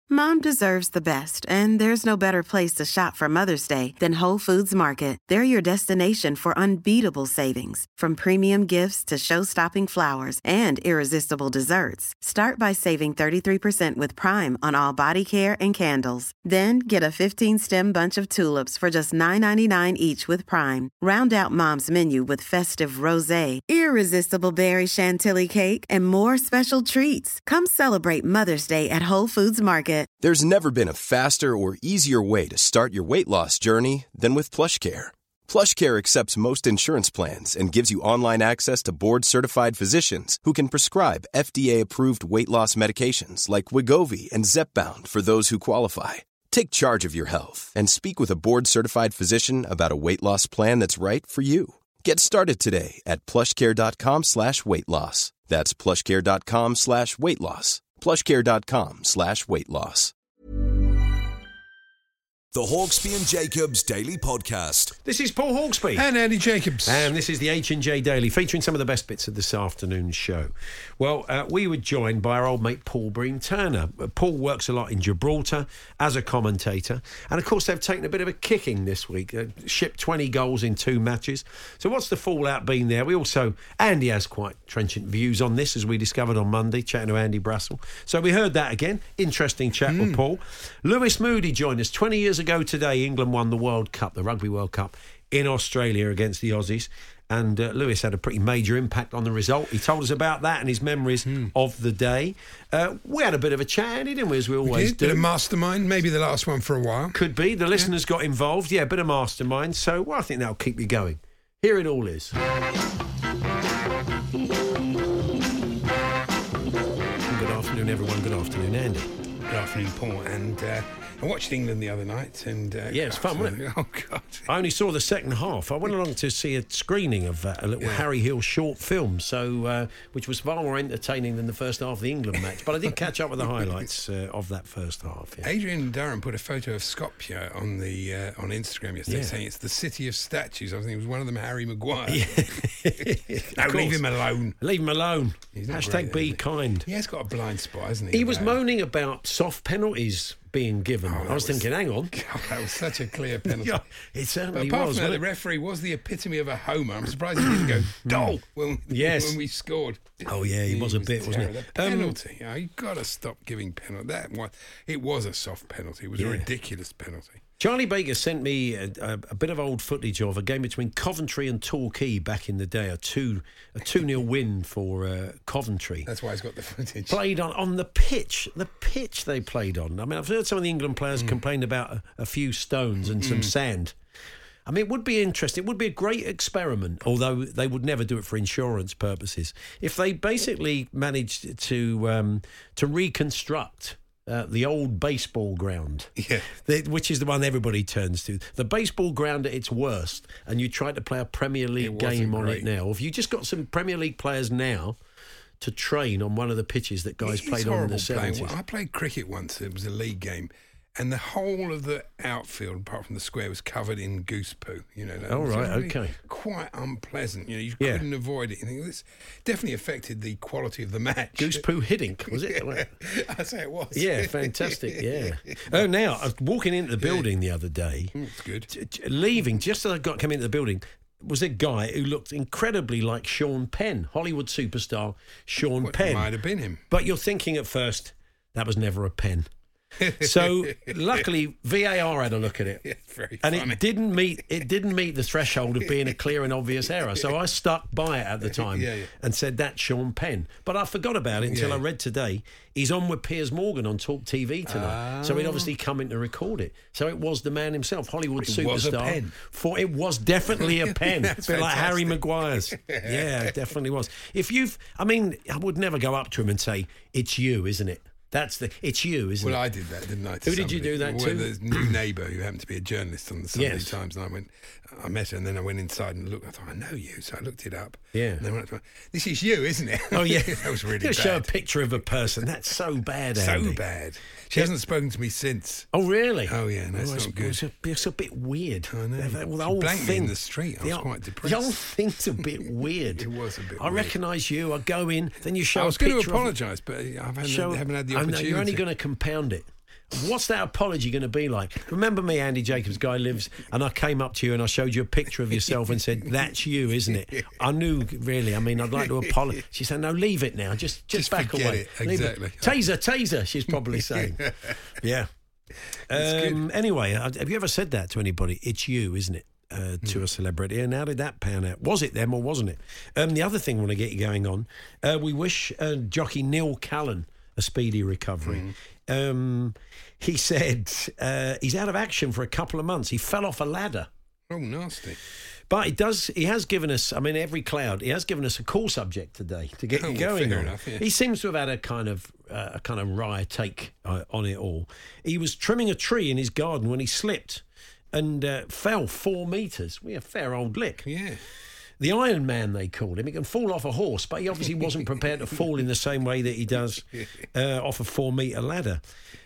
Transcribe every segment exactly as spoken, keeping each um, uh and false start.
Mom deserves the best, and there's no better place to shop for Mother's Day than Whole Foods Market. They're your destination for unbeatable savings, from premium gifts to show-stopping flowers and irresistible desserts. Start by saving thirty-three percent with Prime on all body care and candles. Then get a fifteen-stem bunch of tulips for just nine ninety-nine each with Prime. Round out Mom's menu with festive rosé, irresistible berry chantilly cake, and more special treats. Come celebrate Mother's Day at Whole Foods Market. There's never been a faster or easier way to start your weight loss journey than with PlushCare. PlushCare accepts most insurance plans and gives you online access to board-certified physicians who can prescribe F D A-approved weight loss medications like Wegovy and Zepbound for those who qualify. Take charge of your health and speak with a board-certified physician about a weight loss plan that's right for you. Get started today at plushcare.com slash weight loss. That's plushcare.com slash weight loss. plushcare.com slash weight loss. The Hawksby and Jacobs Daily Podcast. This is Paul Hawksby. And Andy Jacobs. And this is the H and J Daily, featuring some of the best bits of this afternoon's show. Well, uh, we were joined by our old mate Paul Breen-Turner. Uh, Paul works a lot in Gibraltar as a commentator. And, of course, they've taken a bit of a kicking this week. Uh, shipped twenty goals in two matches. So what's the fallout been there? We also... Andy has quite trenchant views on this, as we discovered on Monday, chatting to Andy Brassel. So we heard that again. Interesting chat mm. with Paul. Lewis Moody joined us. twenty years ago today, England won the World Cup, the Rugby World Cup, in Australia against the Aussies. And uh, Lewis had a pretty major impact on the result. He told us about that and his memories mm. of the day. Uh, we had a bit of a chat, Andy, didn't we, as we always we did. do. Bit of mastermind, maybe the last one for a while. Could be. The listeners yeah. got involved. Yeah, a bit of mastermind. So, well, I think that'll keep you going. Here it all is. Good afternoon, everyone. Good afternoon, Andy. Good afternoon, Paul. And... Uh, I watched England the other night, and uh, yeah, it's fun, wasn't it? Oh God! I only saw the second half. I went along to see a screening of uh, a little yeah. Harry Hill short film, so uh, which was far more entertaining than the first half of the England match. But I did catch up with the highlights uh, of that first half. Yeah. Adrian Durham put a photo of Skopje on the uh, on Instagram yesterday, yeah. saying it's the city of statues. I think it was one of them Harry Maguire. Yeah. No, leave him alone. Leave him alone. Hashtag great, be kind. He has got a blind spot, hasn't he? He was moaning about soft penalties being given. Oh, I was, was thinking, hang on. God, that was such a clear penalty. Yeah, it certainly but apart was. From that, the referee was the epitome of a homer. I'm surprised he didn't go, doll, when, yes. when we scored. Oh, yeah, he, he was a bit, was wasn't he? The penalty. Um, oh, you've got to stop giving penalty. That was, it was a soft penalty. It was yeah. a ridiculous penalty. Charlie Baker sent me a, a, a bit of old footage of a game between Coventry and Torquay back in the day, a two a two nil win for uh, Coventry. That's why he's got the footage. Played on, on the pitch, the pitch they played on. I mean, I've heard some of the England players mm. complain about a, a few stones and some mm. sand. I mean, it would be interesting. It would be a great experiment, although they would never do it for insurance purposes. If they basically managed to um, to reconstruct Uh, the old baseball ground, yeah, the, which is the one everybody turns to. The baseball ground at its worst, and you try to play a Premier League game on it now. If you just got some Premier League players now to train on one of the pitches that guys it's played on in the seventies. I played cricket once. It was a league game. And the whole of the outfield, apart from the square, was covered in goose poo. You know, that oh, was right, really okay. Quite unpleasant. You know, you yeah. couldn't avoid it. You think this definitely affected the quality of the match. Goose poo hitting, was it? I'd say it was. Yeah, fantastic, yeah. Oh, now, I was walking into the building yeah. the other day. Mm, it's good. T- t- leaving, just as I got come into the building, was a guy who looked incredibly like Sean Penn, Hollywood superstar Sean well, Penn. It might have been him. But you're thinking at first, that was never a pen. So luckily V A R had a look at it, yeah, very and funny. it didn't meet it didn't meet the threshold of being a clear and obvious error. So I stuck by it at the time yeah, yeah. and said that's Sean Penn. But I forgot about it until yeah. I read today he's on with Piers Morgan on Talk T V tonight. Oh. So he'd obviously come in to record it. So it was the man himself, Hollywood it superstar. Was a pen. For it was definitely a pen. A bit fantastic. like Harry Maguire's. Yeah, it definitely was. If you've, I mean, I would never go up to him and say it's you, isn't it? That's the. It's you, isn't well, it? Well, I did that, didn't I? Who did you do that well, to? The new neighbour who happened to be a journalist on the Sunday yes. Times, and I went, I met her, and then I went inside and looked. I thought, I know you, so I looked it up. Yeah. And then went, this is you, isn't it? Oh yeah, that was really you bad. Show a picture of a person. That's so bad, Andy. So bad. She yeah. hasn't spoken to me since. Oh really? Oh yeah, no, that's oh, not it's, good. It's a, it's a bit weird. I know. Well, the she whole blanked thing me in the street. I was the, quite depressed. The whole thing's a bit weird. It was a bit. I weird. recognise you. I go in, then you show. I was a picture going to apologise, but I haven't, show, haven't had the oh, opportunity. no, you're only going to compound it. What's that apology going to be like? Remember me, Andy Jacobs, Guy Lives, and I came up to you and I showed you a picture of yourself and said, "That's you, isn't it?" I knew, really. I mean, I'd like to apologise. She said, "No, leave it now. Just, just, Just back forget away. it. Leave Exactly. it. Taser, taser." She's probably saying, "Yeah." Um, anyway, have you ever said that to anybody? It's you, isn't it? Uh, to mm. a celebrity, and how did that pan out? Was it them or wasn't it? Um, the other thing I want to get you going on, uh, we wish uh, jockey Neil Callan a speedy recovery. Mm. Um, he said uh, he's out of action for a couple of months. He fell off a ladder. Oh, nasty. But he does. He has given us, I mean, every cloud, he has given us a cool subject today to get oh, you going well, on. Enough, yeah. He seems to have had a kind of uh, a kind of wry take uh, on it all. He was trimming a tree in his garden when he slipped and uh, fell four metres. We a fair old lick. Yeah. The Iron Man, they called him. He can fall off a horse, but he obviously wasn't prepared to fall in the same way that he does uh, off a four-metre ladder.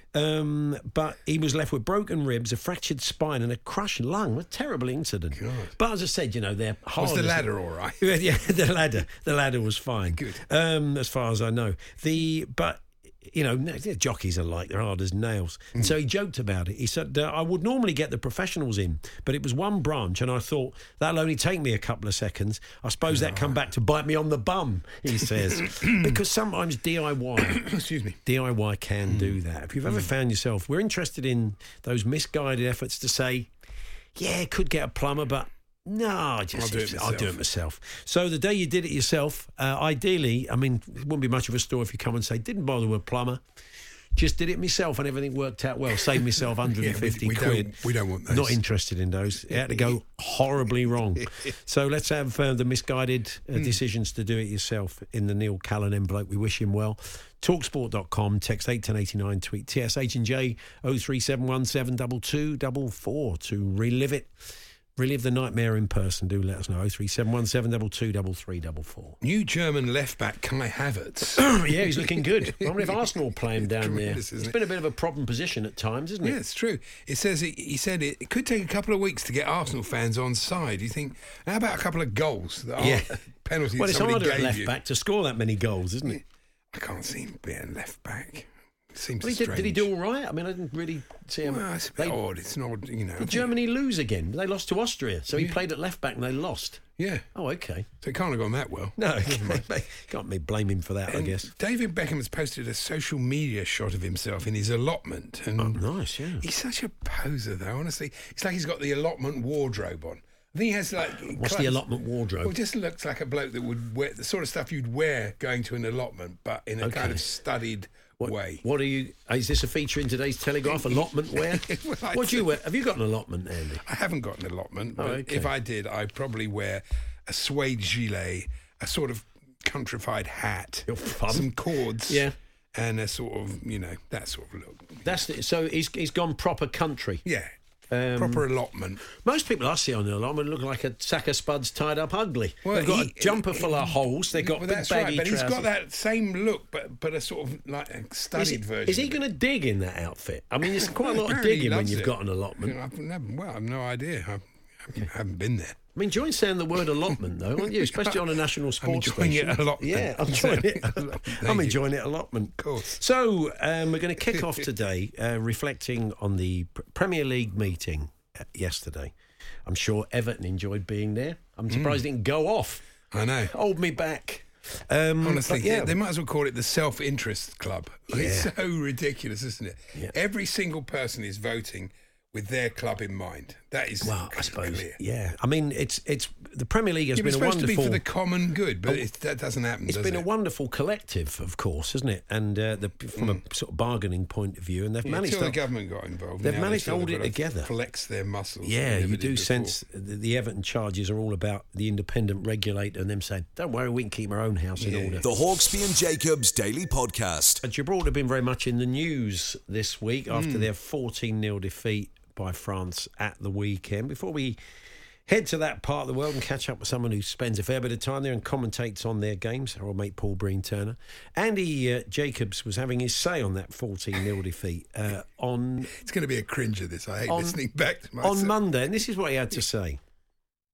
Um, but he was left with broken ribs, a fractured spine and a crushed lung. A terrible incident. God. But as I said, you know, they're hard. Was the ladder all right? Yeah, the ladder. The ladder was fine. Good. Um, as far as I know. The But... You know, jockeys are like, they're hard as nails. And mm. so he joked about it. He said, uh, I would normally get the professionals in, but it was one branch, and I thought, that'll only take me a couple of seconds. I suppose oh. that come back to bite me on the bum, he says. Because sometimes D I Y... Excuse me. D I Y can mm. do that. If you've ever mm. found yourself... We're interested in those misguided efforts to say, yeah, could get a plumber, but... No, just, I'll do, it I'll do it myself. So the day you did it yourself, uh, ideally, I mean, it wouldn't be much of a story if you come and say, didn't bother with a plumber, just did it myself and everything worked out well. Saved myself one hundred fifty yeah, we, we quid. Don't, we don't want those. Not interested in those. It had to go horribly wrong. So let's have uh, the misguided uh, mm. decisions to do it yourself in the Neil Callan envelope. We wish him well. Talksport dot com, text eight ten eighty-nine, tweet T S H and J oh three seven one seven two two four four to relive it. Relive the nightmare in person. Do let us know. oh three seven one seven two two three three four four. New German left-back Kai Havertz. Yeah, he's looking good. I wonder if Arsenal play him down there. It's it? been a bit of a problem position at times, isn't it? Yeah, it's true. It says it, he said it, it could take a couple of weeks to get Arsenal fans on side. You think, how about a couple of goals? That yeah. Penalties. Well, it's harder at left-back you. to score that many goals, isn't it? I can't see him being left-back. Seems well, he strange. Did, did he do all right? I mean, I didn't really see him. Well, it's a bit they, odd. It's not, you know. Did Germany lose again? They lost to Austria, so he yeah. played at left back and they lost. Yeah. Oh, okay. So it can't have gone that well. No, can't me blame him for that, and I guess. David Beckham has posted a social media shot of himself in his allotment. And oh, nice, yeah. He's such a poser, though, honestly. It's like he's got the allotment wardrobe on. I think he has like... What's clothes. The allotment wardrobe? Well, it just looks like a bloke that would wear the sort of stuff you'd wear going to an allotment, but in a okay. kind of studied... What, way. What are you? Is this a feature in today's Telegraph? Allotment wear? Well, what do you wear? Have you got an allotment, Andy? I haven't got an allotment. But oh, okay. If I did, I'd probably wear a suede gilet, a sort of countrified hat, some cords, yeah, and a sort of you know that sort of look. That's the, so he's he's gone proper country. Yeah. Um, Proper allotment. Most people I see on the allotment look like a sack of spuds tied up ugly. Well, They've got he, a jumper he, full of holes. They've got well, big that's baggy right, but trousers. he's got that same look, but but a sort of like a studied is, version. Is he going to dig in that outfit? I mean, there's quite a lot of digging when you've it. got an allotment. I've never, well, I've no idea. I've, I haven't been there. I mean, enjoying saying the word allotment, though, aren't you? Especially on a national sports I'm enjoying station. it a lot. Yeah, I'm enjoying it. I'm enjoying it allotment. Of course. So um, we're going to kick off today uh, reflecting on the Premier League meeting yesterday. I'm sure Everton enjoyed being there. I'm surprised mm. it didn't go off. I know. Hold me back. Um, Honestly, yeah. they might as well call it the self-interest club. Yeah. It's so ridiculous, isn't it? Yeah. Every single person is voting with their club in mind. That is well, I suppose. clear. Yeah, I mean, it's it's the Premier League has yeah, been it's a supposed wonderful. to be for the common good, but oh, it, that doesn't happen. It's does been it? a wonderful collective, of course, isn't it? And uh, the, from mm. a sort of bargaining point of view, and they've yeah, managed. Until to, the government got involved, they've now managed they to hold it got to together. Flex their muscles. Yeah, you do before. sense the, the Everton charges are all about the independent regulator and them saying, "Don't worry, we can keep our own house yeah. in order." The Hawksby and Jacobs Daily Podcast. Gibraltar have been very much in the news this week after mm. their fourteen nil defeat by France at the weekend. Before we head to that part of the world and catch up with someone who spends a fair bit of time there and commentates on their games, our old mate Paul Breen Turner, Andy uh, Jacobs was having his say on that fourteen nil defeat uh, on... It's going to be a cringer, this. I hate on, listening back to myself. On Monday, and this is what he had to say.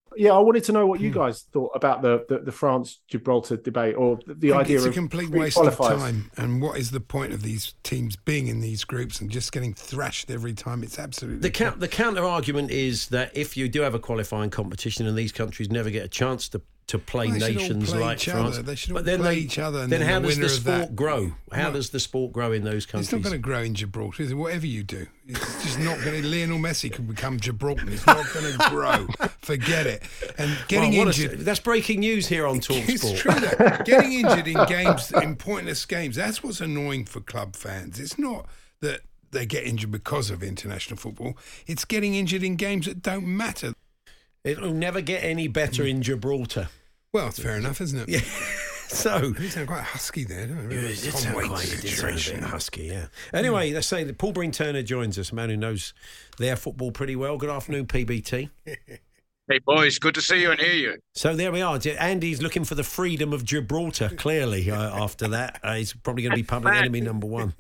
Yeah, I wanted to know what you guys thought about the the, the France-Gibraltar debate, or the idea of... It's a complete waste of time. And what is the point of these teams being in these groups and just getting thrashed every time? It's absolutely... The, count, the counter-argument is that if you do have a qualifying competition and these countries never get a chance to to play well, nations play like France. Other. They should all but then play they, each other. And then, then how the does the sport that, grow? How well, does the sport grow in those countries? It's not going to grow in Gibraltar, is it? Whatever you do. It's just not going to... Lionel Messi could become Gibraltar. It's not going to grow. Forget it. And getting well, injured... A, that's breaking news here on TalkSport. It's true that. Getting injured in games, in pointless games, that's what's annoying for club fans. It's not that they get injured because of international football. It's getting injured in games that don't matter. It'll never get any better in Gibraltar. Well, it's fair enough, isn't it? Yeah. So you sound quite husky there, don't you? It did sound quite it did sound a bit husky, yeah. Anyway, let's say that Paul Breen Turner joins us, a man who knows their football pretty well. Good afternoon, P B T. Hey boys, good to see you and hear you. So there we are. Andy's looking for the freedom of Gibraltar. Clearly, uh, after that, uh, he's probably going to be public enemy number one.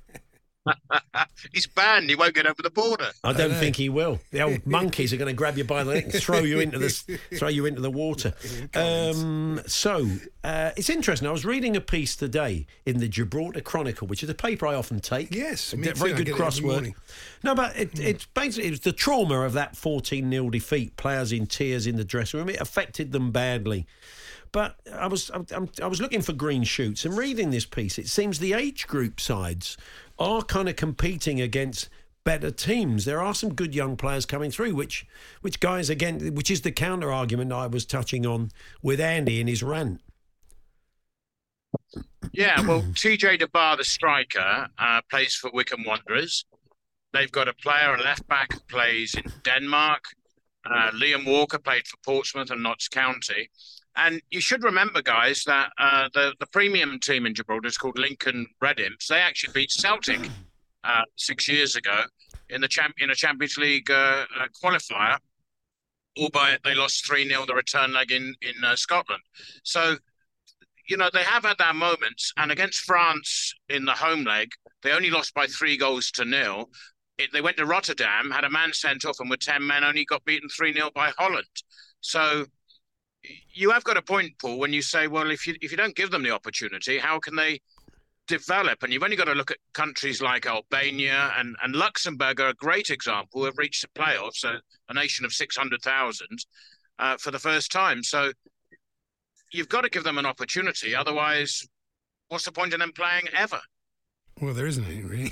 He's banned. He won't get over the border. I don't I think he will. The old monkeys are going to grab you by the neck and throw you into the throw you into the water. Um, so uh, it's interesting. I was reading a piece today in the Gibraltar Chronicle, which is a paper I often take. Yes, me very too. Good crossword. No, but it, mm. it's basically it was the trauma of that fourteen nil defeat. Players in tears in the dressing room. It affected them badly. But I was I, I was looking for green shoots and reading this piece. It seems the age group sides are kind of competing against better teams. There are some good young players coming through, which which guys again, which is the counter argument I was touching on with Andy in his rant. Yeah, well, T J DeBar, the striker, uh, plays for Wycombe Wanderers. They've got a player, a left back, who plays in Denmark. Uh, Liam Walker played for Portsmouth and Notts County. And you should remember, guys, that uh, the, the premium team in Gibraltar is called Lincoln Red Imps. They actually beat Celtic uh, six years ago in the champ in a Champions League uh, uh, qualifier, albeit they lost three nil the return leg in, in uh, Scotland. So, you know, they have had their moments. And against France in the home leg, they only lost by three goals to nil. It, they went to Rotterdam, had a man sent off, and with ten men only got beaten three nil by Holland. So you have got a point, Paul, when you say, well, if you if you don't give them the opportunity, how can they develop? And you've only got to look at countries like Albania and, and Luxembourg are a great example, who have reached the playoffs, a, a nation of six hundred thousand uh, for the first time. So you've got to give them an opportunity. Otherwise, what's the point in them playing ever? Well, there isn't any, really.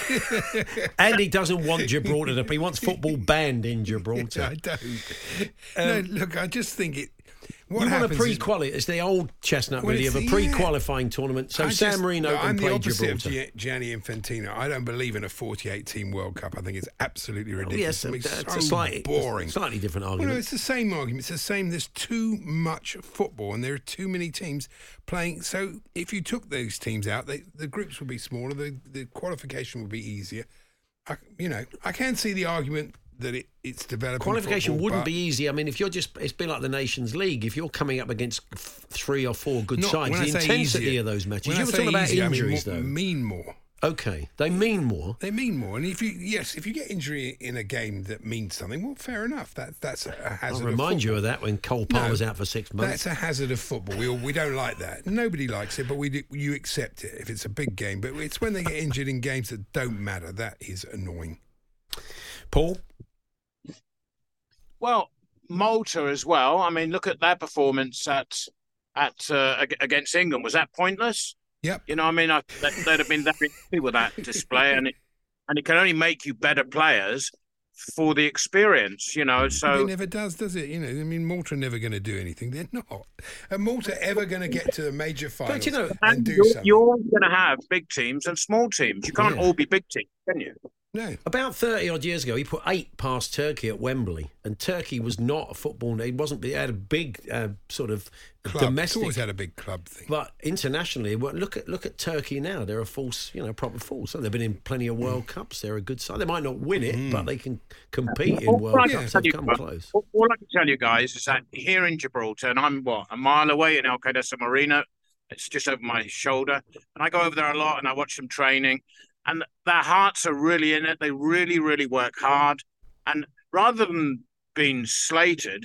Andy doesn't want Gibraltar to play. He wants football banned in Gibraltar. I don't. Um, no, look, I just think it... What you want a pre-qualify? It's the old chestnut, well, really, of a pre-qualifying yeah. tournament. So I San just, Marino no, can I'm play the opposite Gibraltar. of Gianni Infantino. I don't believe in a forty-eight team World Cup. I think it's absolutely ridiculous. Oh, yes, it's it's so a slightly, boring. Slightly different argument. Well, no, it's the same argument. It's the same. There's too much football, and there are too many teams playing. So if you took those teams out, they, the groups would be smaller. The the qualification would be easier. I, you know, I can see the argument that it, it's developing. Qualification football, wouldn't be easy. I mean, if you're just, it's been like the Nations League. If you're coming up against f- three or four good not, sides, the intensity easier, of those matches. You were talking about easier, injuries, I mean, more, though. Mean more. Okay, they mean more. They mean more, and if you yes, if you get injury in a game that means something, well, fair enough. That that's a hazard. I'll remind of you of that when Cole Palmer's no, out for six months. That's a hazard of football. We all, we don't like that. Nobody likes it, but we do, you accept it if it's a big game. But it's when they get injured in games that don't matter that is annoying. Paul. Well, Malta as well. I mean, look at their performance at at uh, against England. Was that pointless? Yep. You know, I mean, I, they'd have been very happy with that display, and it and it can only make you better players for the experience. You know, so it never does, does it? You know, I mean, Malta are never going to do anything. They're not. Are Malta ever going to get to the major finals? But you know, and, and do you're, something? You're going to have big teams and small teams. You can't yeah. all be big teams, can you? No. About thirty odd years ago, he put eight past Turkey at Wembley, and Turkey was not a football. It wasn't. It had a big uh, sort of club. domestic. It's always had a big club thing. But internationally, well, look at look at Turkey now. They're a false, you know, proper force. So they've been in plenty of World Cups. They're a good side. They might not win it, mm. but they can compete in all World I Cups. They've you, come close. All, all I can tell you guys is that here in Gibraltar, and I'm what a mile away in Alcaidesa Marina. It's just over my shoulder, and I go over there a lot, and I watch them training. And their hearts are really in it. They really, really work hard. And rather than being slated,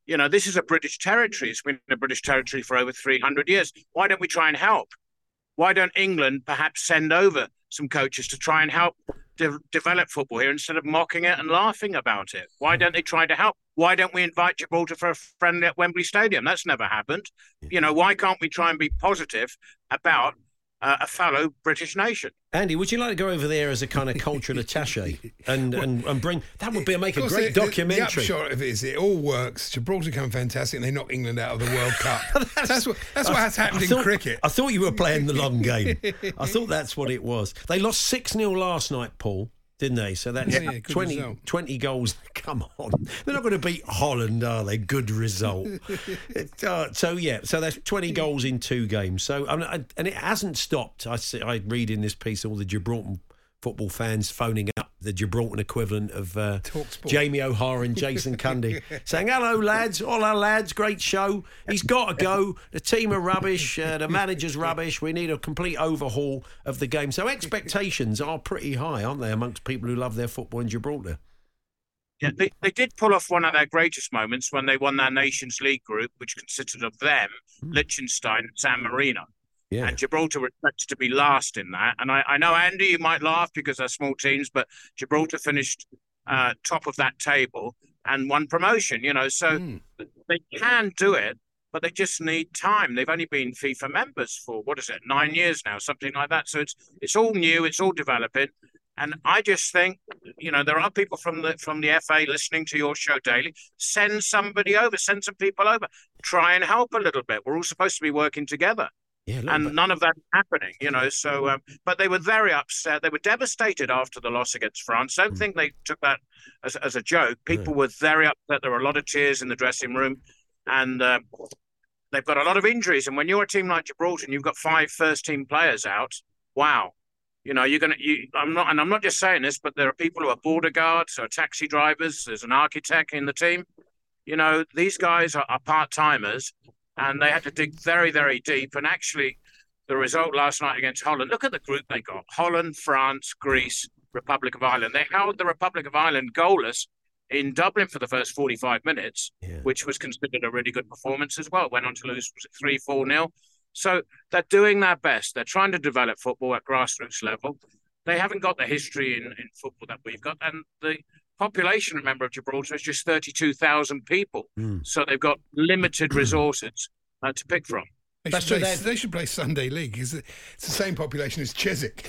You know, this is a British territory. It's been a British territory for over three hundred years. Why don't we try and help? Why don't England perhaps send over some coaches to try and help de- develop football here instead of mocking it and laughing about it? Why don't they try to help? Why don't we invite Gibraltar for a friendly at Wembley Stadium? That's never happened. You know, why can't we try and be positive about uh, a fellow British nation? Andy, would you like to go over there as a kind of cultural attaché and, and, and bring... That would be make a great the, documentary. The upshot of it is it all works. Gibraltar come fantastic and they knock England out of the World Cup. that's, that's what that's what I, has happened I thought, in cricket. I thought you were playing the long game. I thought that's what it was. They lost six nil last night, Paul, didn't they? So that's yeah, yeah, twenty, twenty goals. Come on. They're not going to beat Holland, are they? Good result. it, uh, so, yeah, so that's twenty goals in two games. So, I mean, I, and it hasn't stopped. I, see, I read in this piece all the Gibraltar football fans phoning up the Gibraltar equivalent of uh, Jamie O'Hara and Jason Cundy saying, hello, lads, all our lads, great show. He's got to go. The team are rubbish. Uh, the manager's rubbish. We need a complete overhaul of the game. So expectations are pretty high, aren't they, amongst people who love their football in Gibraltar? Yeah, they, they did pull off one of their greatest moments when they won their Nations League group, which consisted of them, mm. Liechtenstein and San Marino. Yeah. And Gibraltar were expected to be last in that. And I, I know, Andy, you might laugh because they're small teams, but Gibraltar finished uh, top of that table and won promotion, you know. So mm. they can do it, but they just need time. They've only been FIFA members for, what is it, nine years now, something like that. So it's it's all new, it's all developing. And I just think, you know, there are people from the from the F A listening to your show daily. Send somebody over, send some people over. Try and help a little bit. We're all supposed to be working together. Yeah, and bit. None of that happening, you know. So, um, but they were very upset. They were devastated after the loss against France. Don't mm. think they took that as, as a joke. People yeah. were very upset. There were a lot of tears in the dressing room, and uh, they've got a lot of injuries. And when you're a team like Gibraltar and you've got five first-team players out, wow, you know, you're gonna. You, I'm not, and I'm not just saying this, but there are people who are border guards, or taxi drivers. There's an architect in the team. You know, these guys are, are part-timers. And they had to dig very, very deep. And actually, the result last night against Holland, look at the group they got. Holland, France, Greece, Republic of Ireland. They held the Republic of Ireland goalless in Dublin for the first forty-five minutes, yeah. which was considered a really good performance as well. Went on to lose three four nil. So they're doing their best. They're trying to develop football at grassroots level. They haven't got the history in, in football that we've got. And the population, remember, of Gibraltar is just thirty-two thousand people. Mm. So they've got limited resources uh, to pick from. They should, play, they should play Sunday League. It's the same population as Chiswick.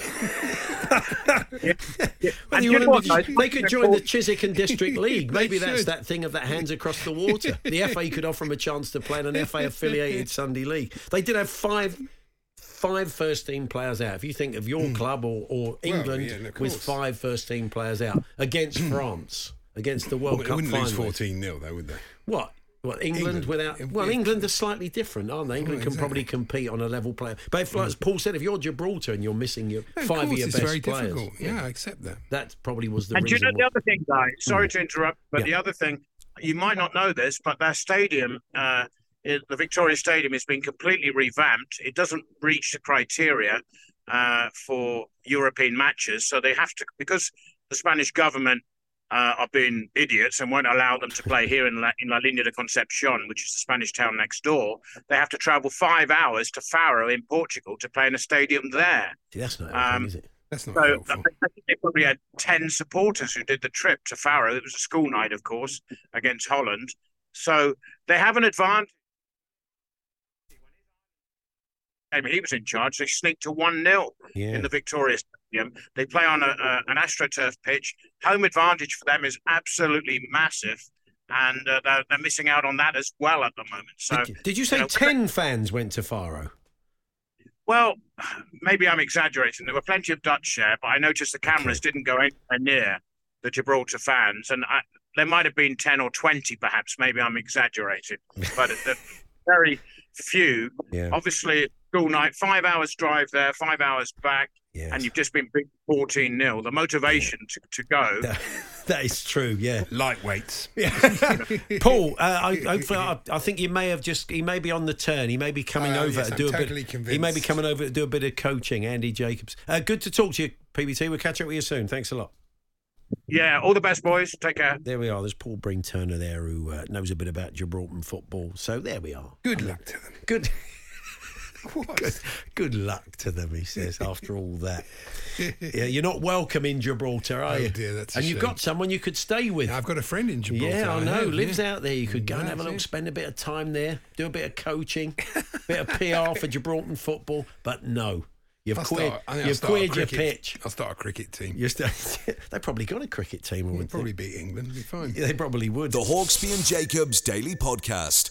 yeah. Yeah. Well, you know what, they, they could join the Chiswick and District League. Maybe that's should. that thing of that hands across the water. The F A could offer them a chance to play in an F A-affiliated Sunday League. They did have five... Five first-team players out. If you think of your mm. club or, or England well, yeah, with five first-team players out against France, against the World well, Cup wouldn't final. lose fourteen nil, though, would they? What? Well, England, England without... Well, England are slightly different, aren't they? England oh, exactly. can probably compete on a level player. But if, like Paul said, if you're Gibraltar and you're missing your no, five of, of your it's best very players... Difficult. Yeah, I accept that. That probably was the and reason... And do you know why... the other thing, guys? Sorry mm. to interrupt, but yeah. the other thing, you might not know this, but their stadium... Uh, It, the Victoria Stadium has been completely revamped. It doesn't reach the criteria uh, for European matches. So they have to, because the Spanish government uh, are being idiots and won't allow them to play here in La, in La Línea de Concepción, which is the Spanish town next door, they have to travel five hours to Faro in Portugal to play in a stadium there. See, that's not um, helpful, is it? That's not so helpful. I think they probably had ten supporters who did the trip to Faro. It was a school night, of course, against Holland. So they have an advantage. I mean, he was in charge. They sneaked to one nil yeah. in the Victoria Stadium. They play on a, a, an AstroTurf pitch. Home advantage for them is absolutely massive, and uh, they're, they're missing out on that as well at the moment. So, Did, did you say you know, ten fans went to Faro? Well, maybe I'm exaggerating. There were plenty of Dutch there, but I noticed the cameras okay. didn't go anywhere near the Gibraltar fans, and I, there might have been ten or twenty, perhaps. Maybe I'm exaggerating, but the very few. Yeah. Obviously, school night, five hours drive there, five hours back, yes. and you've just been beat fourteen nil. The motivation yeah. to, to go. That, that is true, yeah. Lightweights. Yeah. Paul, uh, I, hopefully, I, I think you may have just, he may be on the turn. He may be coming uh, over yes, to I'm do totally a bit. Convinced. He may be coming over to do a bit of coaching, Andy Jacobs. Uh, good to talk to you, P B T. We'll catch up with you soon. Thanks a lot. Yeah, all the best, boys. Take care. There we are. There's Paul Breen Turner there who uh, knows a bit about Gibraltar football. So there we are. Good luck to them. Good. What? Good, good luck to them, he says, after all that. Yeah, you're not welcome in Gibraltar, are Oh, you? dear, that's a and you've shame. got someone you could stay with. I've got a friend in Gibraltar. Yeah, I know. have, Lives yeah. out there. You could go and Right, have a little, yeah. spend a bit of time there, do a bit of coaching, bit of P R for Gibraltar football. But no, you've I'll queered, start- I think I'll you've start a queered your cricket- pitch. I'll start a cricket team. You're st- they probably got a cricket team, We'll would probably they? beat England. It'll be fine. Yeah, they probably would. The Hawksby and Jacobs Daily Podcast.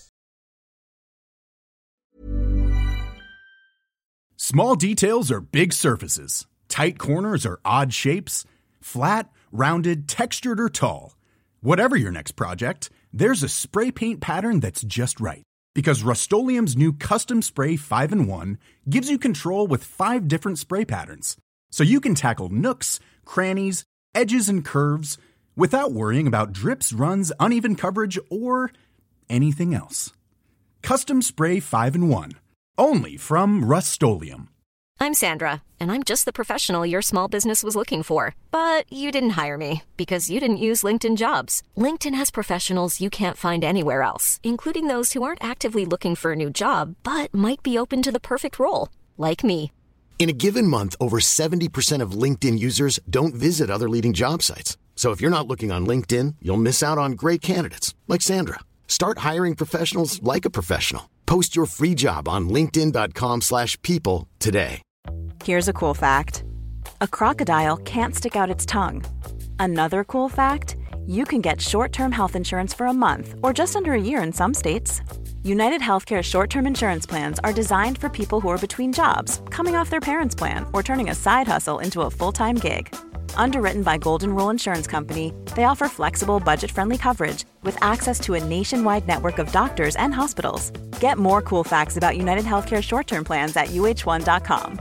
Small details are big surfaces. Tight corners are odd shapes. Flat, rounded, textured, or tall. Whatever your next project, there's a spray paint pattern that's just right. Because Rust-Oleum's new Custom Spray five in one gives you control with five different spray patterns. So you can tackle nooks, crannies, edges, and curves without worrying about drips, runs, uneven coverage, or anything else. Custom Spray five in one. Only from Rust-Oleum. I'm Sandra, and I'm just the professional your small business was looking for. But you didn't hire me because you didn't use LinkedIn Jobs. LinkedIn has professionals you can't find anywhere else, including those who aren't actively looking for a new job, but might be open to the perfect role, like me. In a given month, over seventy percent of LinkedIn users don't visit other leading job sites. So if you're not looking on LinkedIn, you'll miss out on great candidates like Sandra. Start hiring professionals like a professional. Post your free job on linkedin.com slash people today. Here's a cool fact. A crocodile can't stick out its tongue. Another cool fact, you can get short-term health insurance for a month or just under a year in some states. United Healthcare short-term insurance plans are designed for people who are between jobs, coming off their parents' plan, or turning a side hustle into a full-time gig. Underwritten by Golden Rule Insurance Company, they offer flexible, budget-friendly coverage with access to a nationwide network of doctors and hospitals. Get more cool facts about United Healthcare short-term plans at U H one dot com.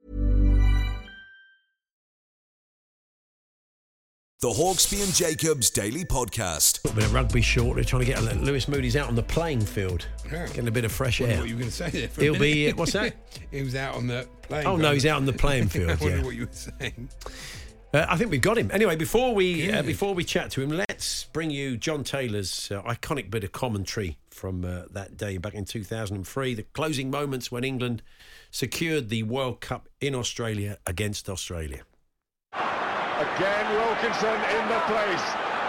The Hawksby and Jacobs Daily Podcast. A little bit of rugby short. They're trying to get Lewis Moody's out on the playing field, Yeah. getting a bit of fresh Wonder air. what you were going to say there for a He'll minute. be, uh, what's that? He was out on the playing Oh, no, field. he's out on the playing field, I wonder yeah. what you were saying. Uh, I think we've got him. Anyway, before we uh, Good. before we chat to him, let's bring you John Taylor's uh, iconic bit of commentary from uh, that day back in two thousand three, the closing moments when England secured the World Cup in Australia against Australia. Again, Wilkinson in the place.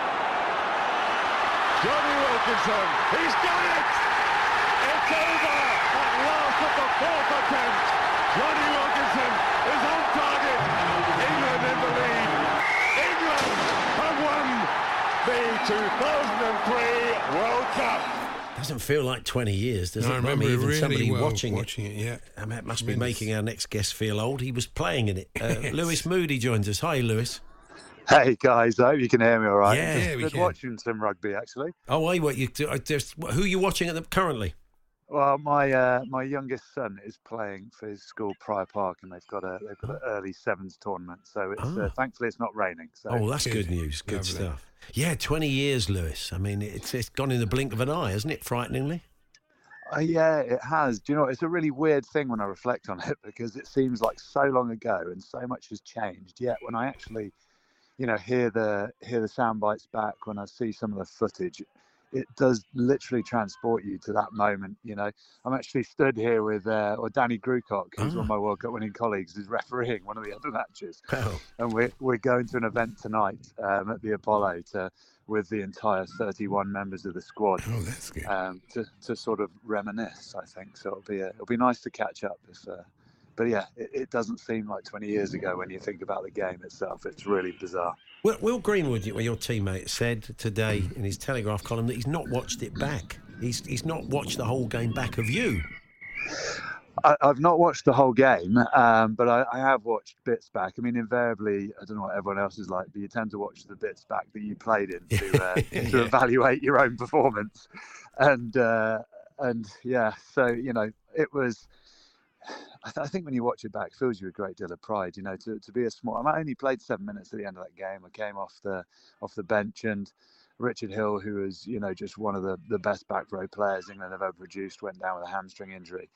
Johnny Wilkinson, he's done it! It's over at last at the fourth attempt. Johnny Wilkinson is on target. England in the lead. England have won the two thousand three World Cup. Doesn't feel like twenty years, does No, it? I remember mean, it even really somebody well watching, watching it, yeah. I mean, it must be Tremendous. making our next guest feel old. He was playing in it. Uh, Yes. Lewis Moody joins us. Hi, Lewis. Hey guys, I hope you can hear me all right. Yeah. Yeah, we Good can. watching some rugby actually. Oh, why? What you? uh, Just, who are you watching at the, currently? Well, my uh, my youngest son is playing for his school, Prior Park, and they've got a they've got an early sevens tournament. So it's Ah. uh, thankfully it's not raining. So Oh, that's good, Good. news. Good Lovely. stuff. Yeah, twenty years, Lewis. I mean, it's it's gone in the blink of an eye, hasn't it? Frighteningly. uh, yeah, it has. Do you know? It's a really weird thing when I reflect on it because it seems like so long ago and so much has changed. Yet when I actually, you know, hear the hear the sound bites back, when I see some of the footage, it does literally transport you to that moment. You know, I'm actually stood here with uh, or Danny Grucock, who's Ah. one of my World Cup winning colleagues, is refereeing one of the other matches. Wow. And we're we're going to an event tonight um, at the Apollo to with the entire thirty-one members of the squad Oh, that's good. um, to to sort of reminisce. I think so. It'll be a, it'll be nice to catch up. If, uh, but yeah, it, it doesn't seem like twenty years ago when you think about the game itself. It's really bizarre. Will, Will Greenwood, your your teammate, said today in his Telegraph column that he's not watched it back. He's he's not watched the whole game back of you. I, I've not watched the whole game, um, but I, I have watched bits back. I mean, invariably, I don't know what everyone else is like, but you tend to watch the bits back that you played in to, uh, to Yeah. evaluate your own performance. And uh, and yeah, so you know, it was. I, th- I think when you watch it back, it fills you with a great deal of pride. You know, to, to be a small. I only played seven minutes at the end of that game. I came off the off the bench, and Richard Hill, who is you know just one of the, the best back row players England have ever produced, went down with a hamstring injury.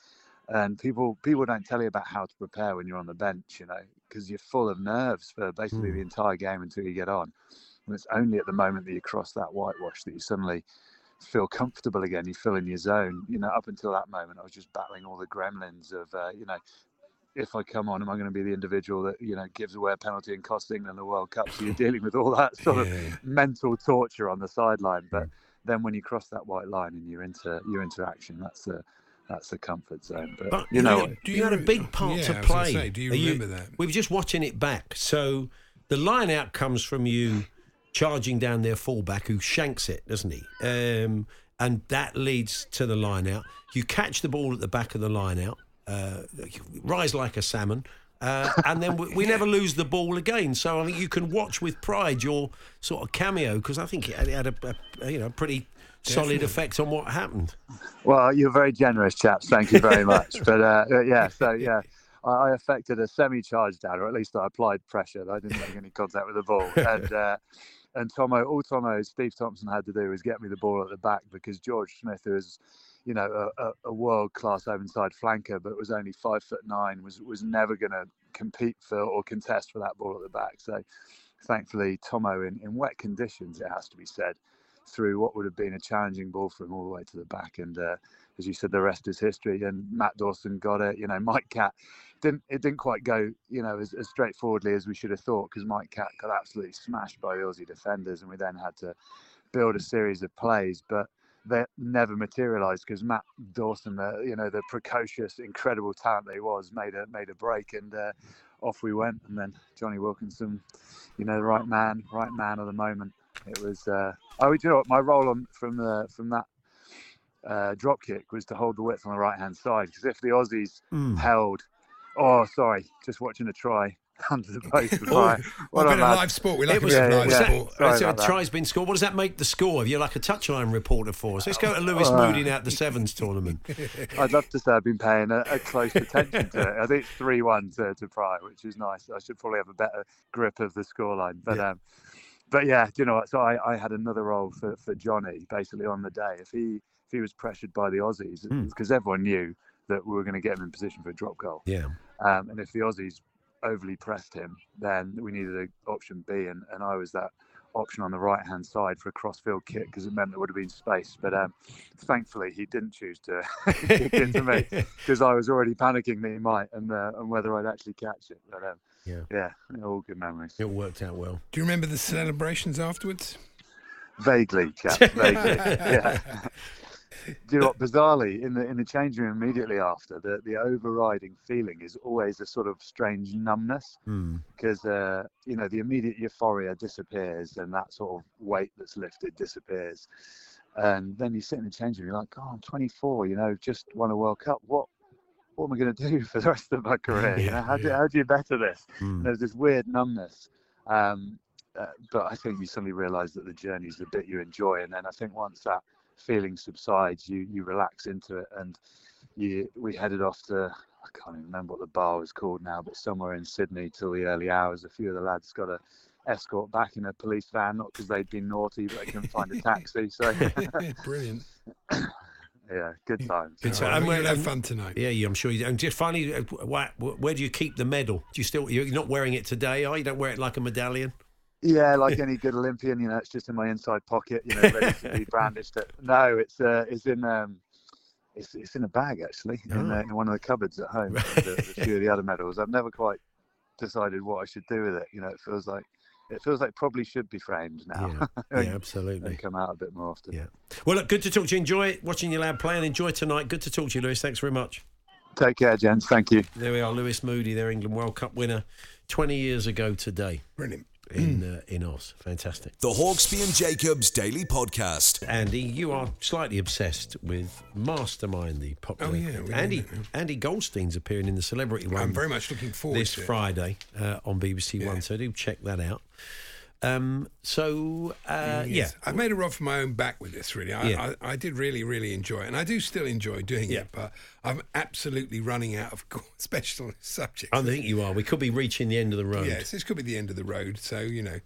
And people people don't tell you about how to prepare when you're on the bench, you know, because you're full of nerves for basically mm. the entire game until you get on. And it's only at the moment that you cross that whitewash that you suddenly feel comfortable again. You feel in your zone. You know, up until that moment, I was just battling all the gremlins of, uh, you know, if I come on, am I going to be the individual that, you know, gives away a penalty and costs England the World Cup? So you're dealing with all that sort yeah. of mental torture on the sideline. But then when you cross that white line and you're into your interaction, that's a that's a comfort zone. But, but you know, you, you, you had a big part yeah, to I was play. gonna say, do you Are remember you, that? We were just watching it back. So the line out comes from you charging down their fullback who shanks it, doesn't he? Um, and that leads to the line out. You catch the ball at the back of the line out, uh, rise like a salmon. Uh, and then we, we never lose the ball again. So I think you can watch with pride your sort of cameo, because I think it had a, a you know pretty solid Definitely. effect on what happened. Well, you're very generous, chaps. Thank you very much. but uh, yeah, so yeah, I, I affected a semi-charge down, or at least I applied pressure. I didn't make any contact with the ball. And uh, and Tomo, all Tomo, Steve Thompson had to do was get me the ball at the back, because George Smith, who is, you know, a, a world-class over-inside flanker, but was only five foot nine, was was never going to compete for or contest for that ball at the back. So, thankfully, Tomo, in, in wet conditions, it has to be said, threw what would have been a challenging ball for him all the way to the back. And uh, as you said, the rest is history. And Matt Dawson got it. You know, Mike Catt didn't. It didn't quite go, you know, as, as straightforwardly as we should have thought, because Mike Catt got absolutely smashed by the Aussie defenders, and we then had to build a series of plays, but that never materialised because Matt Dawson, the you know the precocious, incredible talent that he was, made a made a break, and uh, off we went. And then Johnny Wilkinson, you know, the right man, right man of the moment. It was. Uh, oh, you know what? My role on from the from that uh, drop kick was to hold the width on the right hand side, because if the Aussies mm. held, oh sorry, just watching a try. Under the post. oh, what a bit of live sport. We like it was, a bit of live yeah, sport. Yeah. So a try's been scored. What does that make the score? If you're like a touchline reporter for us, let's go to Lewis uh, Moody now at the Sevens tournament. I'd love to say I've been paying a, a close attention to it. I think it's three one to, to Pryor, which is nice. I should probably have a better grip of the scoreline. But yeah. um, but yeah, do you know what? So I, I had another role for, for Johnny basically on the day. If he if he was pressured by the Aussies, because mm. everyone knew that we were going to get him in position for a drop goal. Yeah. Um, and if the Aussies overly pressed him, then we needed an option B, and, and I was that option on the right hand side for a cross-field kick, because it meant there would have been space. But um, thankfully he didn't choose to kick into me, because I was already panicking that he might, and uh, and whether I'd actually catch it. But um, yeah, yeah, all good memories. It worked out well. Do you remember the celebrations afterwards? Vaguely, chap. Vaguely. Yeah. Do you know what? Bizarrely, in the in the changing room immediately after, the, the overriding feeling is always a sort of strange numbness, because mm. uh, you know the immediate euphoria disappears, and that sort of weight that's lifted disappears, and then you sit in the changing room, you're like, oh, I'm twenty-four, you know, just won a World Cup. What what am I going to do for the rest of my career? Yeah, you know, how yeah. do how do you better this? Mm. There's this weird numbness. Um, uh, but I think you suddenly realise that the journey is the bit you enjoy, and then I think once that feeling subsides, you you relax into it, and you we headed off to, I can't even remember what the bar was called now, but somewhere in Sydney till the early hours. A few of the lads got a escort back in a police van, not because they'd been naughty, but they couldn't find a taxi. So brilliant. Yeah, good times. Good time. And we're gonna have fun tonight. Yeah, yeah, I'm sure. You, and just finally, where, where do you keep the medal? Do you still? You're not wearing it today, are you? Don't wear it like a medallion. Yeah, like any good Olympian, you know, it's just in my inside pocket, you know, ready to be brandished. No, it's uh, it's in um, it's it's in a bag actually, oh. in, uh, in one of the cupboards at home. the, a few of the other medals. I've never quite decided what I should do with it. You know, it feels like it feels like probably should be framed now. Yeah, and, yeah absolutely. And come out a bit more often. Yeah. Well, look, good to talk to you. Enjoy watching your lad play and enjoy tonight. Good to talk to you, Lewis. Thanks very much. Take care, gents. Thank you. There we are, Lewis Moody, their England World Cup winner, twenty years ago today. Brilliant. In uh, in Oz. Fantastic. The Hawksby and Jacobs Daily Podcast. Andy, you are slightly obsessed with Mastermind, the popular. Oh, yeah. Andy Andy Goldstein's appearing in the Celebrity One. I'm very much looking forward this to this Friday uh, on B B C yeah. One, so do check that out. Um, so, uh, yes. yeah. I've made a rod for my own back with this, really. I, yeah. I, I did really, really enjoy it. And I do still enjoy doing yeah. it, but I'm absolutely running out of special subjects. I think you are. We could be reaching the end of the road. Yes, this could be the end of the road. So, you know,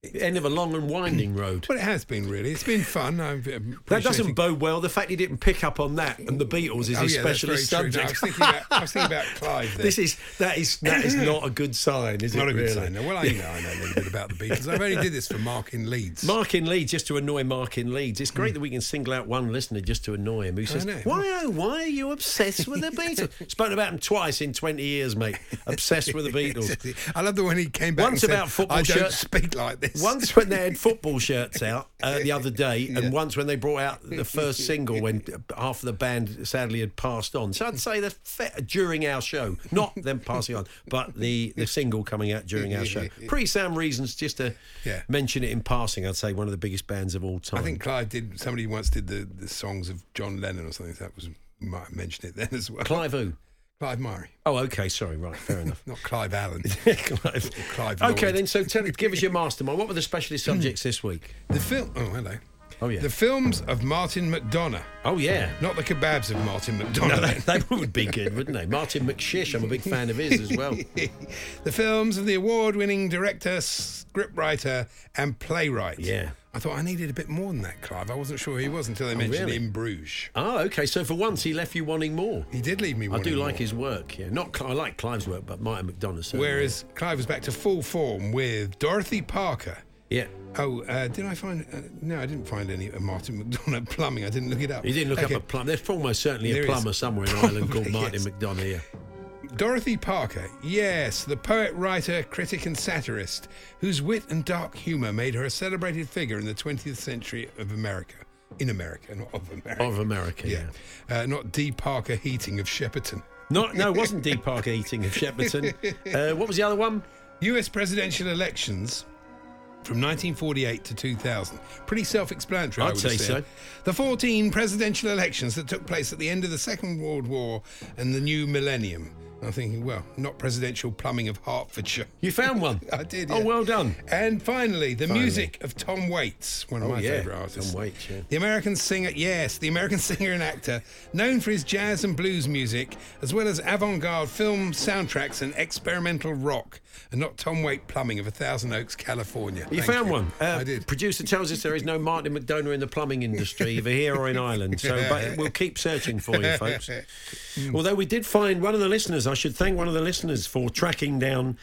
End of a long and winding road. Well, it has been, really. It's been fun. I've That doesn't bode well. The fact he didn't pick up on that and the Beatles is oh, his yeah, specialist that's very true. No, I, subject. was thinking about, I was thinking about Clive there. This is that is that is not a good sign, is not it? a good really? sign. No. Well, I know I know a little bit about the Beatles. I've only did this for Mark in Leeds. Mark in Leeds, just to annoy Mark in Leeds. It's great mm. that we can single out one listener just to annoy him who says, "Why, oh, why are you obsessed with the Beatles?" Spoken about them twice in twenty years, mate. Obsessed with the Beatles. I love the one he came back once and about said, football I don't shirts. speak like this. Once when they had football shirts out uh, the other day, and Yeah. once when they brought out the first single when half of the band sadly had passed on. So I'd say that fe- during our show, not them passing on, but the, the single coming out during our show. Pretty sound reasons just to Yeah. mention it in passing. I'd say one of the biggest bands of all time. I think Clive did. Somebody once did the, the songs of John Lennon or something. That was you might have mentioned it then as well. Clive who? Clive Murray. Oh, okay, sorry, right, fair enough. Not Clive Allen. Clive. Clive Okay, Lloyd. then, so tell, give us your mastermind. What were the specialist subjects this week? The film. Oh, hello. Oh, yeah. The films of Martin McDonagh. Oh, yeah. Not the kebabs of Martin McDonagh. No, they, they would be good, wouldn't they? Martin McShish, I'm a big fan of his as well. The films of the award-winning director, scriptwriter, and playwright. Yeah. I thought I needed a bit more than that, Clive. I wasn't sure who he was until they Oh, mentioned really? In Bruges. Oh, okay. So for once, he left you wanting more. He did leave me I wanting do more. like his work. Yeah, not I like Clive's work, but Martin McDonagh. certainly. Whereas Clive was back to full form with Dorothy Parker. Yeah. Oh, uh, did I find... Uh, no, I didn't find any of Martin McDonagh plumbing. I didn't look it up. You didn't look Okay. up a plumber. There's almost certainly There a is. plumber somewhere in Ireland called Probably, Martin yes. McDonagh. Yeah. Dorothy Parker, yes, the poet, writer, critic and satirist, whose wit and dark humour made her a celebrated figure in the twentieth century of America. In America, not of America. Of America, yeah. Uh, not D. Parker Heating of Shepperton. Not, no, it wasn't D. Parker Eating of Shepperton. Uh, what was the other one? U S presidential elections from nineteen forty-eight to two thousand. Pretty self-explanatory, I I'd would have say said. so. The fourteen presidential elections that took place at the end of the Second World War and the new millennium. I'm thinking, well, not presidential plumbing of Hertfordshire. You found one. I did. Oh, yeah. well done. And finally, the Finally. music of Tom Waits, one of Oh, my yeah. favourite artists. Tom Waits, yeah. The American singer, yes, the American singer and actor, known for his jazz and blues music, as well as avant-garde film soundtracks and experimental rock, and not Tom Waits plumbing of A Thousand Oaks, California. You Thank found you. one. Uh, I did. Producer tells us there is no Martin McDonagh in the plumbing industry, either here or in Ireland. So, but we'll keep searching for you, folks. Although we did find one of the listeners. I should thank one of the listeners for tracking down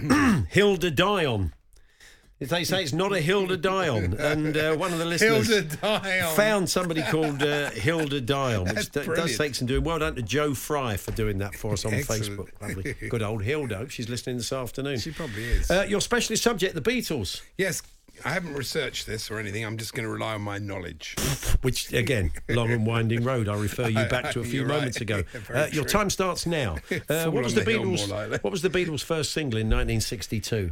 Hilda Dion. They say it's not a Hilda Dion, and uh, one of the listeners Hilda Dion. found somebody called uh, Hilda Dion, which That's d- does brilliant. take some doing. Well done to Joe Fry for doing that for us on Excellent. Facebook. Lovely. Good old Hilda. Hope she's listening this afternoon. She probably is. Uh, your specialist subject, the Beatles. Yes, I haven't researched this or anything. I'm just going to rely on my knowledge. Which, again, long and winding road. I refer you back to a few You're right. moments ago. Very Uh, your true. time starts now. Uh, Fall what was on the the hill, Beatles? more likely. What was the Beatles' first single in nineteen sixty-two?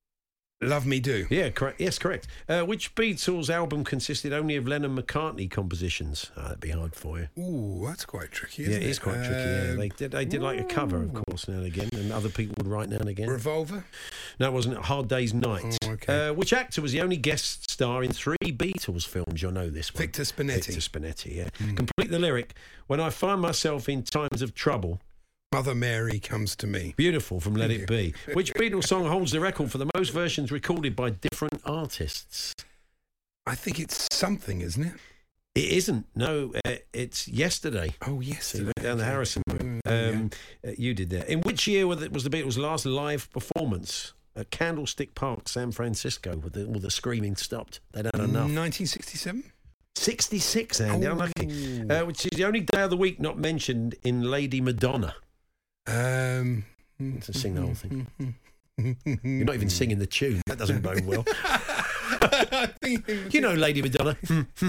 Love Me Do. Yeah, correct. Yes, correct. Uh, which Beatles album consisted only of Lennon-McCartney compositions? Oh, that'd be hard for you. Ooh, that's quite tricky, Yeah, isn't it it? is quite tricky. Yeah, Um, they did. They did like a cover, of course, now and again, and other people would write now and again. Revolver? No, it wasn't. Hard Day's Night. Oh, okay. Uh, which actor was the only guest star in three Beatles films? You'll know this one. Victor Spinetti. Victor Spinetti, yeah. Complete the lyric. When I find myself in times of trouble. Mother Mary Comes to Me. Beautiful from Let Thank It Be. Which Beatles song holds the record for the most versions recorded by different artists? I think it's something, isn't it? It isn't. No, uh, it's Yesterday. Oh, yes. So you went down the Harrison route. Um, uh, you did that. In which year was the Beatles' last live performance? At Candlestick Park, San Francisco, with the, all the screaming stopped. They'd had enough. nineteen sixty-seven? sixty-six, Andy, Oh. unlucky. Uh, which is the only day of the week not mentioned in Lady Madonna. Um, to sing the whole thing. You're not even singing the tune. That doesn't bode well. You know Lady Madonna.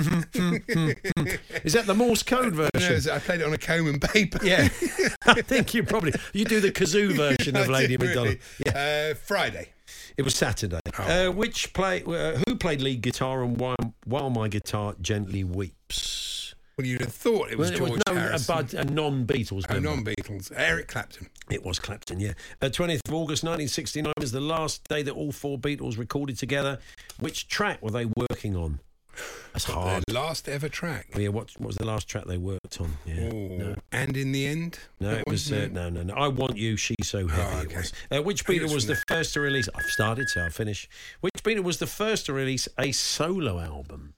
Is that the Morse code version? No, I played it on a comb and paper. Yeah. I think you probably... You do the kazoo version of I Lady did, Madonna. really. Yeah. Uh, Friday. It was Saturday. Oh. Uh, which play? Uh, who played lead guitar and while, while My Guitar Gently Weeps? Well, you'd have thought it was Well, George it was no, a, Harrison. bud, a non-Beatles Oh, member. non-Beatles. Eric Clapton. It was Clapton, yeah. Uh, twentieth of August nineteen sixty-nine was the last day that all four Beatles recorded together. Which track were they working on? That's hard. Their last ever track. Oh, yeah, what, what was the last track they worked on? Yeah. No. And in the end? No, it was, uh, no, no, no. I Want You, She's So Heavy. Oh, okay. It was. Uh, which Beatle was the that. first to release... I've started, so I'll finish. Which Beatle was the first to release a solo album?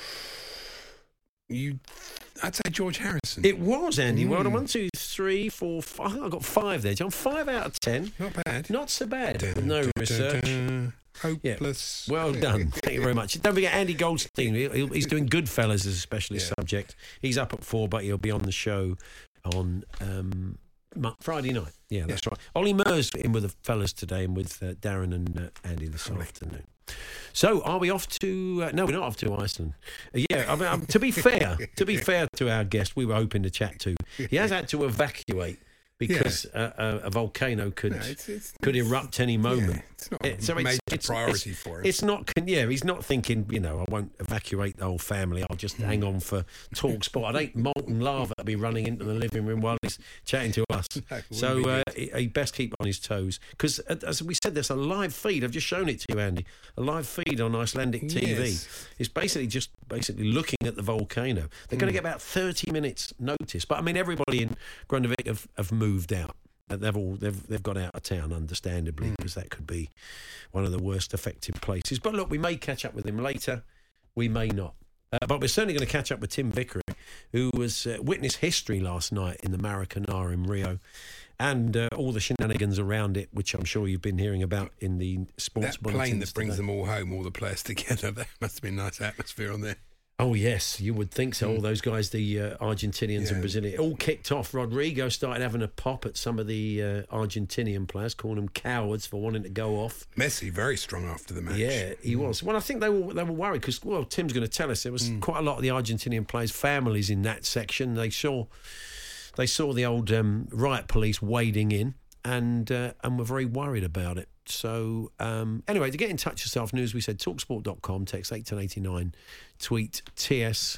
You... I'd say George Harrison. It was, Andy. Mm. Well done. One, two, three, four, five. I got five there, John. Five out of ten. Not bad. Not so bad. Dun, no dun, research. Dun, dun. Hopeless. Yeah. Well done. Thank you very much. Don't forget Andy Goldstein. He, he's doing Goodfellas as a specialist Yeah. subject. He's up at four, but he'll be on the show on um, Friday night. Yeah, that's yeah. right. Ollie Murs in with the fellas today and with uh, Darren and uh, Andy this Ollie. afternoon. So, are we off to... Uh, no, we're not off to Iceland. Uh, yeah, I mean, um, to be fair, to be fair to our guest, we were hoping to chat to. He has had to evacuate because yeah. uh, a, a volcano could no, it's, it's, could erupt any moment. Yeah, it's not it, so a major it's, priority it's, for him. It's not... Yeah, he's not thinking, you know, I won't evacuate the whole family. I'll just hang on for talk sport. I think molten lava will be running into the living room while he's chatting to us. No, so uh, he, he best keep on his toes. Because, as we said, there's a live feed. I've just shown it to you, Andy. A live feed on Icelandic T V. Yes. It's basically just basically looking at the volcano. They're mm. going to get about thirty minutes notice. But, I mean, everybody in Grunewald have, have moved out. They've all they've they've got out of town, understandably, mm. because that could be one of the worst affected places. But look, we may catch up with him later, we may not. Uh, but we're certainly going to catch up with Tim Vickery, who was uh, witnessed history last night in the Maracanã in Rio, and uh, all the shenanigans around it, which I'm sure you've been hearing about in the sports. That plane that brings today. them all home, all the players together. That must have been a nice atmosphere on there. Oh, yes, you would think so. Mm. All those guys, the uh, Argentinians yeah. and Brazilians, it all kicked off. Rodrigo started having a pop at some of the uh, Argentinian players, calling them cowards for wanting to go off. Messi, very strong after the match. Yeah, he mm. was. Well, I think they were they were worried because, well, Tim's going to tell us there was mm. quite a lot of the Argentinian players' families in that section. They saw they saw the old um, riot police wading in and uh, and were very worried about it. So, um, anyway, to get in touch this afternoon, as we said, talksport dot com, text eight ten eighty-nine, tweet T S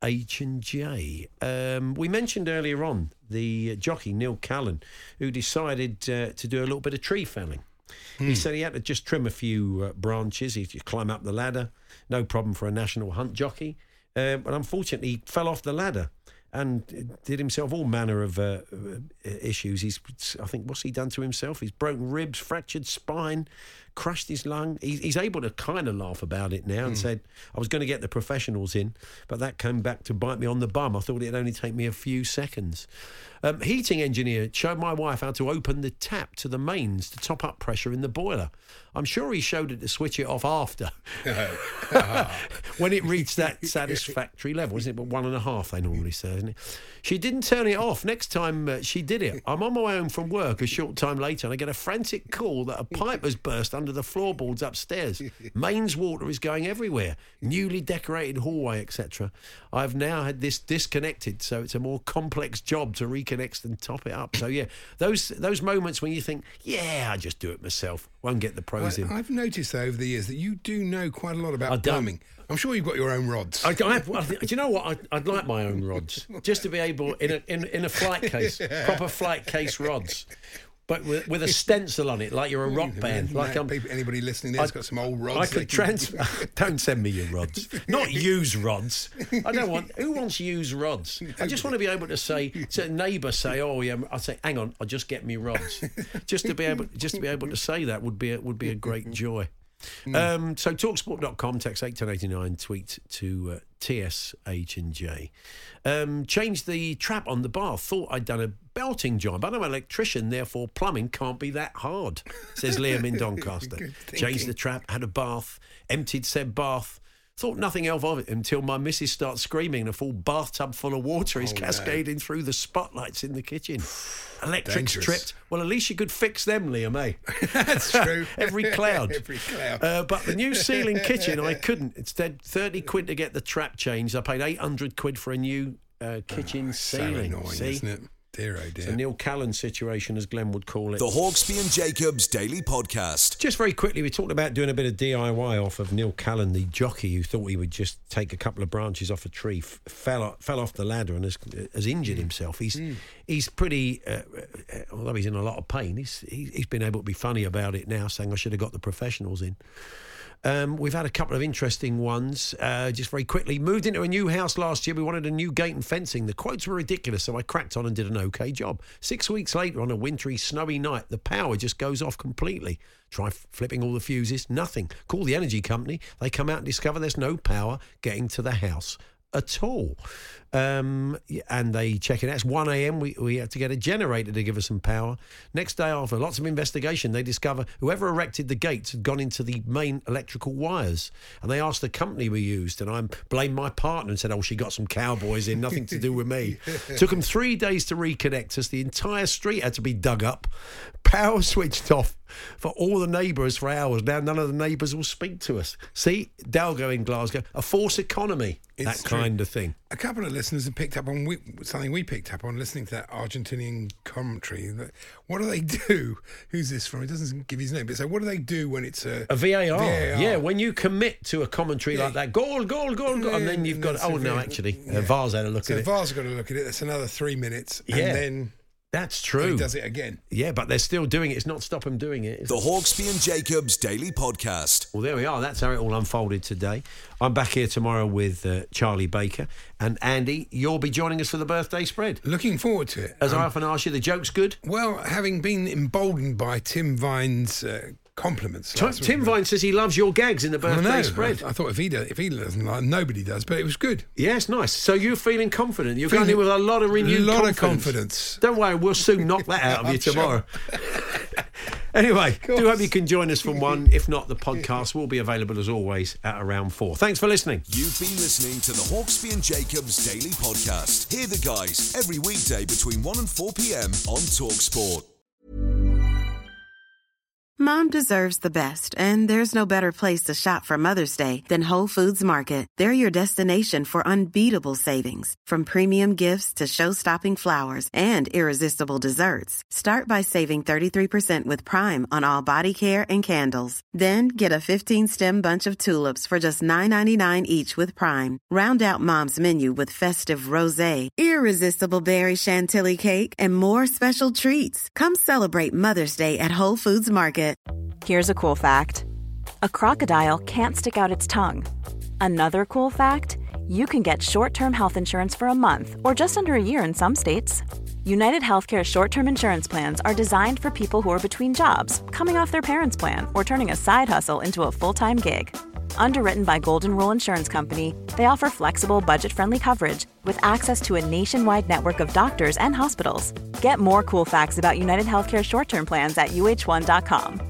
H and J. Um, we mentioned earlier on the jockey, Neil Callan, who decided uh, to do a little bit of tree felling. Mm. He said he had to just trim a few uh, branches. He could climb up the ladder. No problem for a national hunt jockey. Uh, but unfortunately, he fell off the ladder and did himself all manner of uh, issues. He's, I think, what's he done to himself? He's broken ribs, fractured spine, crushed his lung. He's, he's able to kind of laugh about it now and mm. said, I was going to get the professionals in, but that came back to bite me on the bum. I thought it'd only take me a few seconds. Um, heating engineer showed my wife how to open the tap to the mains to top up pressure in the boiler. I'm sure he showed her to switch it off after. When it reached that satisfactory level, isn't it? But one and a half, they normally say, isn't it? She didn't turn it off. Next time uh, she did it, I'm on my way home from work a short time later and I get a frantic call that a pipe has burst under the floorboards upstairs. Mains water is going everywhere. Newly decorated hallway, et cetera. I've now had this disconnected, so it's a more complex job to reconnect and top it up. So, yeah, those those moments when you think, yeah, I just do it myself, won't get the pros I, in. I've noticed over the years that you do know quite a lot about plumbing. I'm sure you've got your own rods. I, I, I, do you know what? I'd, I'd like my own rods, just to be able, in a, in, in a flight case, proper flight case rods. But with, with a stencil on it, like you're a rock band. Like I'm, anybody listening there's got some old rods. I could transfer. Don't send me your rods. Not use rods. I don't want. Who wants used rods? I just want to be able to say to a neighbour, say, "Oh yeah," I say, "Hang on, I'll just get me rods." Just to be able, just to be able to say that would be a, would be a great joy. Mm. Um, so talksport dot com, text eight ten eighty-nine, tweet to uh, T S H and J. Um, changed the trap on the bath. Thought I'd done a belting job. I'm an electrician, therefore plumbing can't be that hard, says Liam in Doncaster. Changed the trap, had a bath, emptied said bath. Thought nothing of it until my missus starts screaming and a full bathtub full of water is oh, cascading no. through the spotlights in the kitchen. Electrics Dangerous. tripped. Well, at least you could fix them, Liam, eh? That's true. Every cloud. Every cloud. Uh, but the new ceiling kitchen, I couldn't. Instead, thirty quid to get the trap changed. I paid eight hundred quid for a new uh, kitchen oh, ceiling. So annoying, See? isn't it? Dear, oh dear. It's a Neil Callan situation, as Glenn would call it. The Hawksby and Jacobs Daily Podcast. Just very quickly, we talked about doing a bit of D I Y off of Neil Callan, the jockey who thought he would just take a couple of branches off a tree, f- fell off, fell off the ladder and has, has injured mm. himself. He's mm. he's pretty, uh, uh, although he's in a lot of pain, he's he, he's been able to be funny about it now, saying I should have got the professionals in. Um, we've had a couple of interesting ones. Uh, just very quickly, moved into a new house last year. We wanted a new gate and fencing. The quotes were ridiculous, so I cracked on and did an okay job. Six weeks later, on a wintry, snowy night, the power just goes off completely. Try flipping all the fuses, nothing. Call the energy company. They come out and discover there's no power getting to the house at all. Um, and they check it out. It's one a.m. We, we had to get a generator to give us some power. Next day, after lots of investigation, they discover whoever erected the gates had gone into the main electrical wires. And they asked the company we used, and I blamed my partner and said, oh, she got some cowboys in, nothing to do with me. Took them three days to reconnect us. The entire street had to be dug up. Power switched off for all the neighbours for hours. Now none of the neighbours will speak to us. See, Dalgo in Glasgow, a false economy, It's that true. kind of thing. A couple of listeners have picked up on we, something we picked up on listening to that Argentinian commentary. What do they do? Who's this from? It doesn't give his name, but so what do they do when it's a, A V A R. V A R? Yeah, when you commit to a commentary Yeah. like that, goal, goal, goal, goal, and then you've and got, that's oh a no, V A R. actually, Yeah. uh, VAR's had a look So at it. VAR's got to look at it. That's another three minutes, and Yeah. then That's true. he does it again. Yeah, but they're still doing it. It's not stopping them doing it. is The it? Hawksby and Jacobs Daily Podcast. Well, there we are. That's how it all unfolded today. I'm back here tomorrow with uh, Charlie Baker. And Andy, you'll be joining us for the birthday spread. Looking forward to it. As Um, I often ask you, the joke's good? Well, having been emboldened by Tim Vine's uh, compliments. Tim, last Tim week- Vine says he loves your gags in the I birthday know. spread. I, I thought if he, does, if he doesn't like, nobody does, but it was good. Yes, nice. So you're feeling confident. You're Feeling going in with a lot of renewed lot confidence. of confidence. Don't worry, we'll soon knock that out of you I'm sure. tomorrow. Anyway, course. do hope you can join us from one. If not, the podcast will be available as always at around four. Thanks for listening. You've been listening to the Hawksby and Jacobs Daily Podcast. Hear the guys every weekday between one and four p.m. on TalkSport. Mom deserves the best, and there's no better place to shop for Mother's Day than Whole Foods Market. They're your destination for unbeatable savings, from premium gifts to show-stopping flowers and irresistible desserts. Start by saving thirty-three percent with Prime on all body care and candles. Then get a fifteen-stem bunch of tulips for just nine ninety-nine each with Prime. Round out Mom's menu with festive rosé, irresistible berry chantilly cake, and more special treats. Come celebrate Mother's Day at Whole Foods Market. Here's a cool fact. A crocodile can't stick out its tongue. Another cool fact, you can get short-term health insurance for a month or just under a year in some states. United Healthcare short-term insurance plans are designed for people who are between jobs, coming off their parents' plan, or turning a side hustle into a full-time gig. Underwritten by Golden Rule Insurance Company, they offer flexible, budget-friendly coverage with access to a nationwide network of doctors and hospitals. Get more cool facts about United Healthcare short-term plans at U H one dot com.